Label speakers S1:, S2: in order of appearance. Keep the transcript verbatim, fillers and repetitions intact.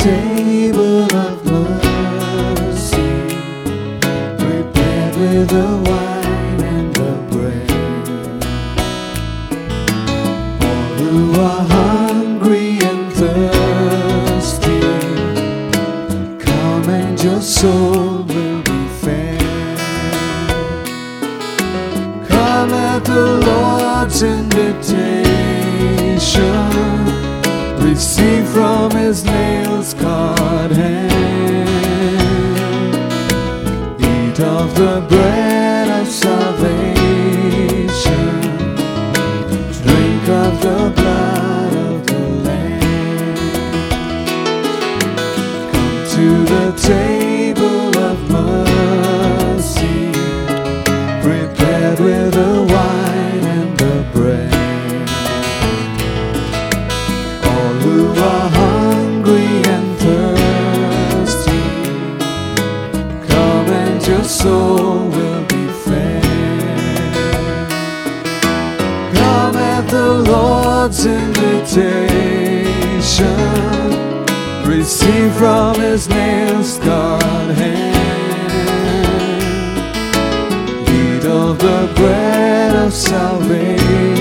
S1: table of mercy, prepared with the wine and the bread. All who are hungry and thirsty, come and your soul will be fed. Come at the Lord's invitation, receive from his nail-scarred hand. Eat of the bread of salvation, drink of the blood of the Lamb. Come to the table of mercy, prepared with the wine and the bread. Who are hungry and thirsty, come and your soul will be fed. Come at the Lord's invitation, receive from his nail-scarred hand. Eat of the bread of salvation,